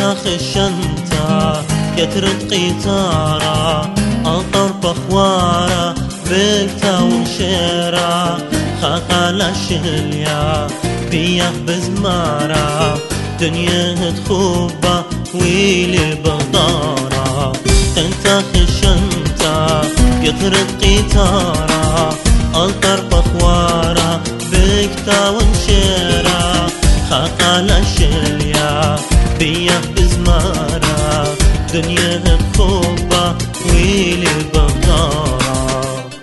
خشنتا كترت قيتارا أطر بخوارا بلتا ونشيرا خاقالا شليا بيخ بزمارا دنيا تخوبا ويلي بغدارا انت خشنتا كترت قيتارا أطر بخوارا بلتا ونشيرا خاقالا شليا بيخ بزمارا دنيا تخوبا ويلي بغدارا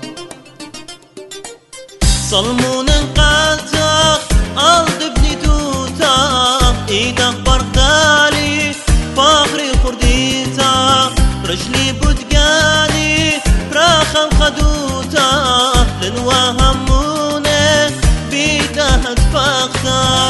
صلمون قاتخ أرض ابني توتا إيدك بردالي فاخري خرديتا رجلي بدقاني راخم خدوتا لنوهموني بيدها تفاختا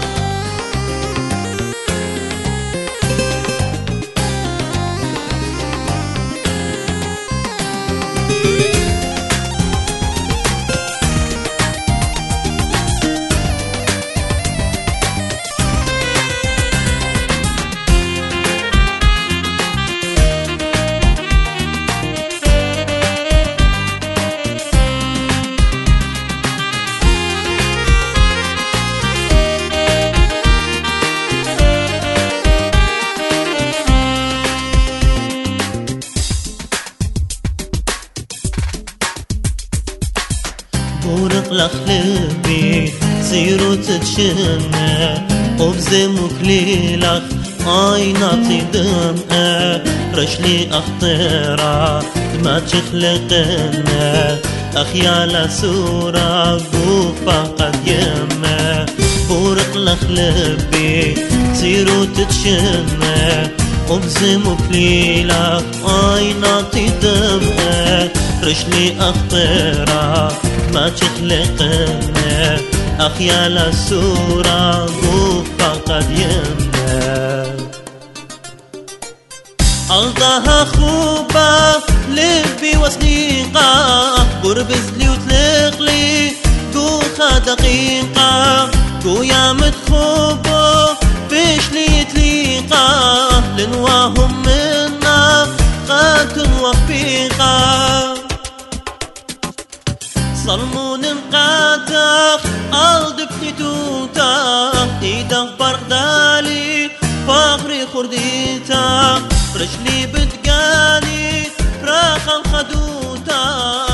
بورق لخلبي سيرو تتشنى وبزم وكليلخ عيناتي دمقى رجلي أخطرة ما تخلقنا أخيال سورة قوفا قد يما بورق لخلبي سيرو تتشنى وبزم وكليلخ عيناتي دمقى رجلي أخطرة ما تخلقنا أخيال السورة قوفا قد يمنا ألضاها خوبة لبي وسنيقة قرب زلي وتلقلي قوخا دقيقة قويا متخوبة فيش لي تليقة لنواهم منا قاتل وفيقة صلمون قاتخ أرض بنتوتا إيدك بردالي فاخري خرديتا رجلي بدقاني راخم خدوتا